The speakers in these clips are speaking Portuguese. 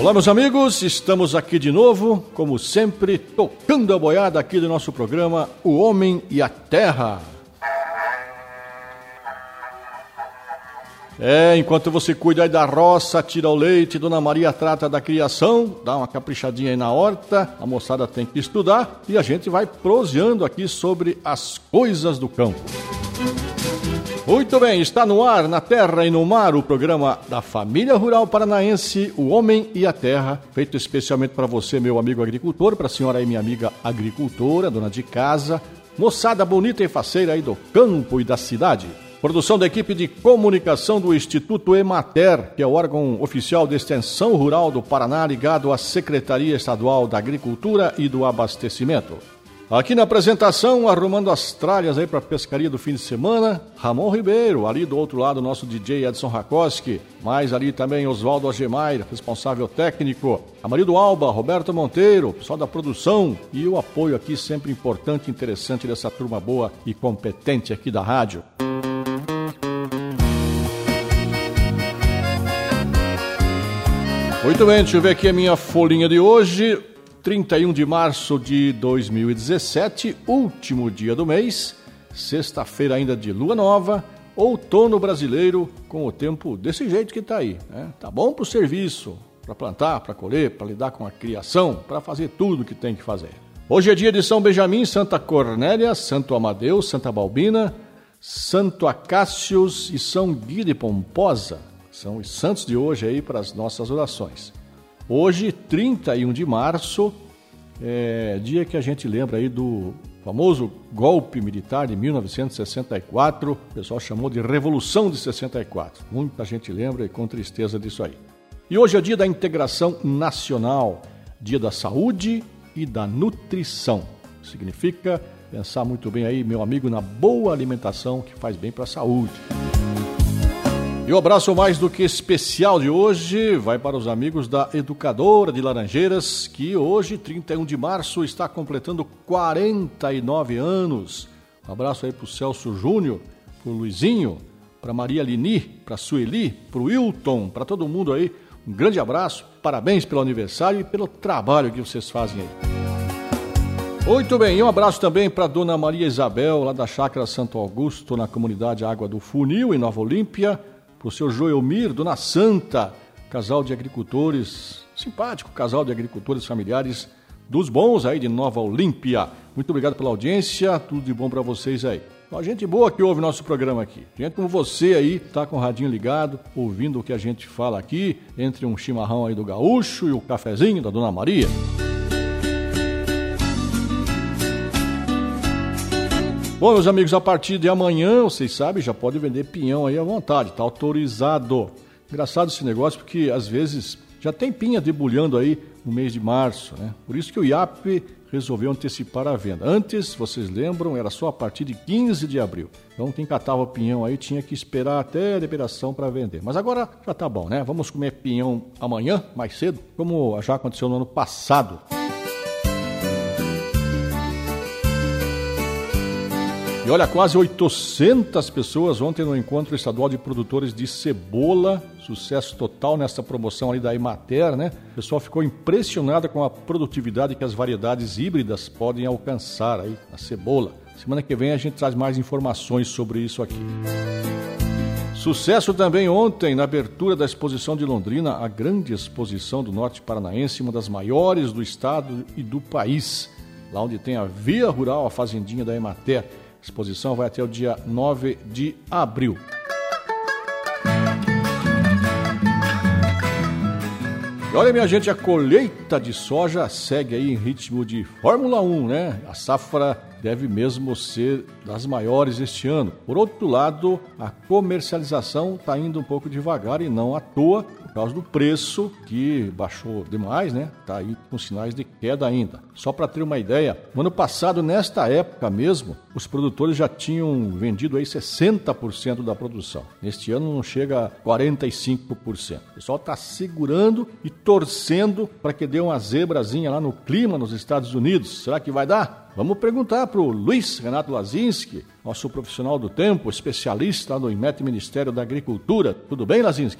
Olá, meus amigos, estamos aqui de novo, como sempre, tocando a boiada aqui do nosso programa O Homem e a Terra. Enquanto você cuida aí da roça, tira o leite, Dona Maria trata da criação, dá uma caprichadinha aí na horta, a moçada tem que estudar e a gente vai proseando aqui sobre as coisas do campo. Muito bem, está no ar, na terra e no mar, o programa da família rural paranaense, O Homem e a Terra, feito especialmente para você, meu amigo agricultor, para a senhora aí, minha amiga agricultora, dona de casa, moçada bonita e faceira aí do campo e da cidade. Produção da equipe de comunicação do Instituto Emater, que é o órgão oficial de extensão rural do Paraná, ligado à Secretaria Estadual da Agricultura e do Abastecimento. Aqui na apresentação, arrumando as tralhas aí para a pescaria do fim de semana, Ramon Ribeiro, ali do outro lado, nosso DJ Edson Rakoski, mais ali também Oswaldo Agemar, responsável técnico, Amarildo Alba, Roberto Monteiro, pessoal da produção e o apoio aqui sempre importante e interessante dessa turma boa e competente aqui da rádio. Muito bem, deixa eu ver aqui a minha folhinha de hoje. 31 de março de 2017, último dia do mês, sexta-feira ainda de lua nova, outono brasileiro com o tempo desse jeito que está aí, né? Tá bom para o serviço, para plantar, para colher, para lidar com a criação, para fazer tudo o que tem que fazer. Hoje é dia de São Benjamim, Santa Cornélia, Santo Amadeu, Santa Balbina, Santo Acácios e São Guido de Pomposa. São os santos de hoje aí para as nossas orações. Hoje, 31 de março, é dia que a gente lembra aí do famoso golpe militar de 1964, o pessoal chamou de Revolução de 64. Muita gente lembra e com tristeza disso aí. E hoje é dia da integração nacional, dia da saúde e da nutrição. Significa pensar muito bem aí, meu amigo, na boa alimentação que faz bem para a saúde. E o abraço mais do que especial de hoje vai para os amigos da Educadora de Laranjeiras, que hoje, 31 de março, está completando 49 anos. Um abraço aí para o Celso Júnior, para o Luizinho, para Maria Lini, para a Sueli, para o Wilton, para todo mundo aí. Um grande abraço, parabéns pelo aniversário e pelo trabalho que vocês fazem aí. Muito bem, e um abraço também para a Dona Maria Isabel, lá da Chácara Santo Augusto, na comunidade Água do Funil, em Nova Olímpia. Para o seu Joelmir, Dona Santa, casal de agricultores, simpático casal de agricultores familiares dos bons aí de Nova Olímpia. Muito obrigado pela audiência, tudo de bom para vocês aí. Ó, gente boa que ouve nosso programa aqui. Gente como você aí, tá com o radinho ligado, ouvindo o que a gente fala aqui, entre um chimarrão aí do gaúcho e o cafezinho da Dona Maria. Bom, meus amigos, a partir de amanhã, vocês sabem, já pode vender pinhão aí à vontade, tá autorizado. Engraçado esse negócio, porque às vezes já tem pinha debulhando aí no mês de março, né? Por isso que o IAP resolveu antecipar a venda. Antes, vocês lembram, era só a partir de 15 de abril. Então, quem catava o pinhão aí tinha que esperar até a liberação para vender. Mas agora já tá bom, né? Vamos comer pinhão amanhã, mais cedo, como já aconteceu no ano passado. E olha, quase 800 pessoas ontem no Encontro Estadual de Produtores de Cebola. Sucesso total nessa promoção ali da Emater, né? O pessoal ficou impressionado com a produtividade que as variedades híbridas podem alcançar aí na cebola. Semana que vem a gente traz mais informações sobre isso aqui. Sucesso também ontem na abertura da exposição de Londrina, a grande exposição do Norte Paranaense, uma das maiores do estado e do país. Lá onde tem a Via Rural, a fazendinha da Emater. A exposição vai até o dia 9 de abril. E olha, minha gente, a colheita de soja segue aí em ritmo de Fórmula 1, né? A safra deve mesmo ser das maiores este ano. Por outro lado, a comercialização está indo um pouco devagar e não à toa, por causa do preço que baixou demais, né? Está aí com sinais de queda ainda. Só para ter uma ideia, no ano passado, nesta época mesmo, os produtores já tinham vendido aí 60% da produção. Neste ano não chega a 45%. O pessoal está segurando e torcendo para que dê uma zebrazinha lá no clima nos Estados Unidos. Será que vai dar? Vamos perguntar para o Luiz Renato Lazinski, nosso profissional do tempo, especialista do IMET Ministério da Agricultura. Tudo bem, Lazinski? Tudo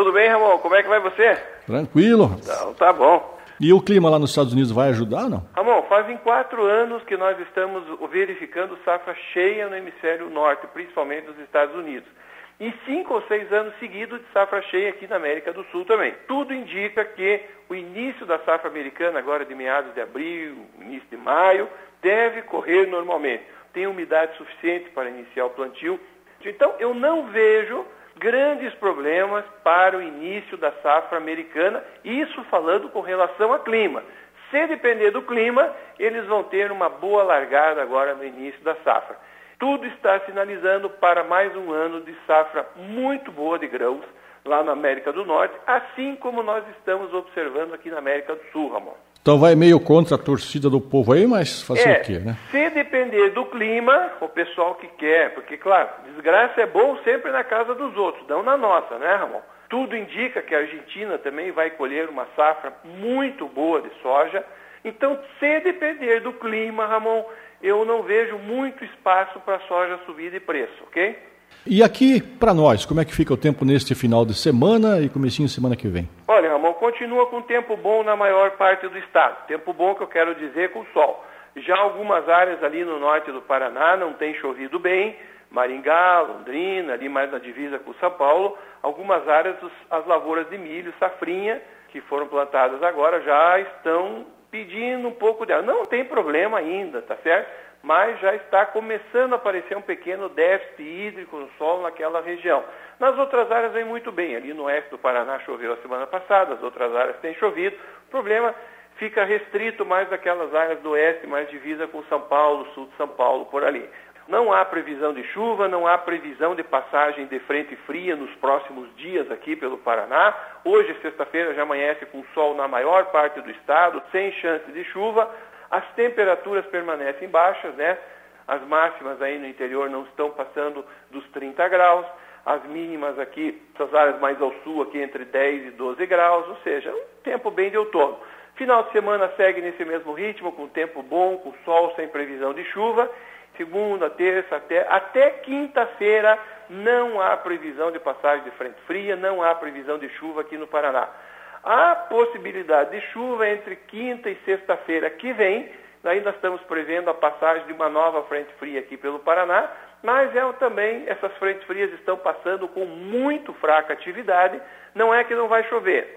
Tudo bem, Ramon? Como é que vai você? Tranquilo. Então, tá bom. E o clima lá nos Estados Unidos vai ajudar ou não? Ramon, fazem 4 anos que nós estamos verificando safra cheia no hemisfério norte, principalmente nos Estados Unidos. E 5 ou 6 anos seguidos de safra cheia aqui na América do Sul também. Tudo indica que o início da safra americana, agora de meados de abril, início de maio, deve correr normalmente. Tem umidade suficiente para iniciar o plantio. Então, eu não vejo grandes problemas para o início da safra americana, isso falando com relação a clima. Se depender do clima, eles vão ter uma boa largada agora no início da safra. Tudo está sinalizando para mais um ano de safra muito boa de grãos lá na América do Norte, assim como nós estamos observando aqui na América do Sul, Ramon. Então vai meio contra a torcida do povo aí, mas fazer o quê, né? Se depender do clima, o pessoal que quer, porque, claro, desgraça é bom sempre na casa dos outros, não na nossa, né, Ramon? Tudo indica que a Argentina também vai colher uma safra muito boa de soja. Então, se depender do clima, Ramon, eu não vejo muito espaço para a soja subir de preço, ok? E aqui, para nós, como é que fica o tempo neste final de semana e comecinho de semana que vem? Olha, Ramon, continua com tempo bom na maior parte do estado. Tempo bom que eu quero dizer com sol. Já algumas áreas ali no norte do Paraná não tem chovido bem, Maringá, Londrina, ali mais na divisa com São Paulo, algumas áreas, as lavouras de milho, safrinha, que foram plantadas agora, já estão pedindo um pouco de água. Não tem problema ainda, tá certo? Mas já está começando a aparecer um pequeno déficit hídrico no solo naquela região. Nas outras áreas vem muito bem. Ali no oeste do Paraná choveu a semana passada, as outras áreas têm chovido. O problema fica restrito mais daquelas áreas do oeste, mais divisa com São Paulo, sul de São Paulo, por ali. Não há previsão de chuva, não há previsão de passagem de frente fria nos próximos dias aqui pelo Paraná. Hoje, sexta-feira, já amanhece com sol na maior parte do estado, sem chance de chuva. As temperaturas permanecem baixas, né? As máximas aí no interior não estão passando dos 30 graus. As mínimas aqui, essas áreas mais ao sul, aqui entre 10 e 12 graus, ou seja, um tempo bem de outono. Final de semana segue nesse mesmo ritmo, com tempo bom, com sol, sem previsão de chuva. Segunda, terça, até quinta-feira não há previsão de passagem de frente fria, não há previsão de chuva aqui no Paraná. Há possibilidade de chuva entre quinta e sexta-feira que vem. Ainda estamos prevendo a passagem de uma nova frente fria aqui pelo Paraná, mas também essas frentes frias estão passando com muito fraca atividade. Não é que não vai chover,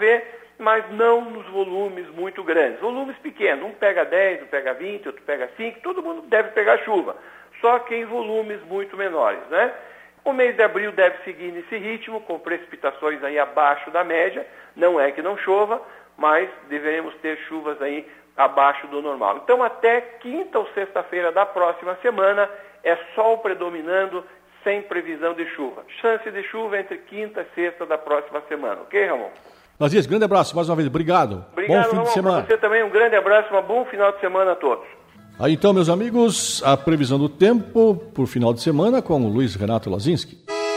mas não nos volumes muito grandes. Volumes pequenos, um pega 10, um pega 20, outro pega 5, todo mundo deve pegar chuva, só que em volumes muito menores, né? O mês de abril deve seguir nesse ritmo, com precipitações aí abaixo da média. Não é que não chova, mas deveremos ter chuvas aí abaixo do normal. Então, até quinta ou sexta-feira da próxima semana, é sol predominando, sem previsão de chuva. Chance de chuva entre quinta e sexta da próxima semana. Ok, Ramon? Lazias, grande abraço mais uma vez. Obrigado. Obrigado, bom fim Ramon, de semana. Para você também, um grande abraço, um bom final de semana a todos. Aí então, meus amigos, a previsão do tempo por final de semana com o Luiz Renato Lazinski.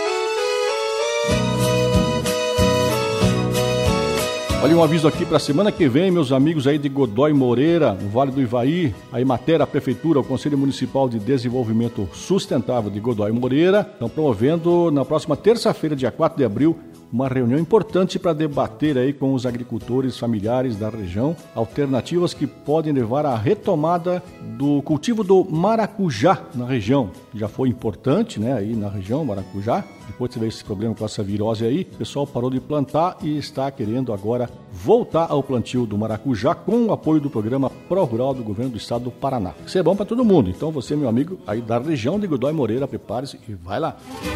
Olha um aviso aqui para a semana que vem, meus amigos aí de Godoy Moreira, no Vale do Ivaí, a Emater, a Prefeitura, o Conselho Municipal de Desenvolvimento Sustentável de Godoy Moreira, estão promovendo na próxima terça-feira, dia 4 de abril, uma reunião importante para debater aí com os agricultores familiares da região alternativas que podem levar à retomada do cultivo do maracujá na região. Já foi importante, né, aí na região, maracujá. Depois teve esse problema com essa virose aí, o pessoal parou de plantar e está querendo agora voltar ao plantio do maracujá com o apoio do programa Pro Rural do Governo do Estado do Paraná. Isso é bom para todo mundo. Então você, meu amigo, aí da região de Godoy Moreira, prepare-se e vai lá.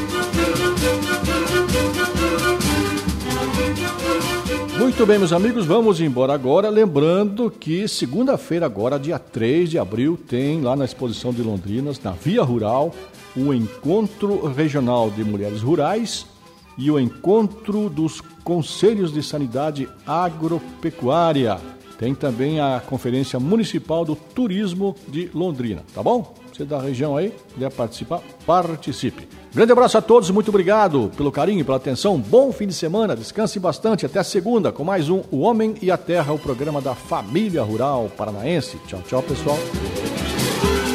Muito bem, meus amigos, vamos embora agora, lembrando que segunda-feira agora, dia 3 de abril, tem lá na exposição de Londrinas, na Via Rural, o Encontro Regional de Mulheres Rurais e o Encontro dos Conselhos de Sanidade Agropecuária. Tem também a Conferência Municipal do Turismo de Londrina, tá bom? Você da região aí, quiser participar, participe. Grande abraço a todos, muito obrigado pelo carinho e pela atenção. Bom fim de semana, descanse bastante. Até segunda com mais um O Homem e a Terra, o programa da Família Rural Paranaense. Tchau, tchau, pessoal.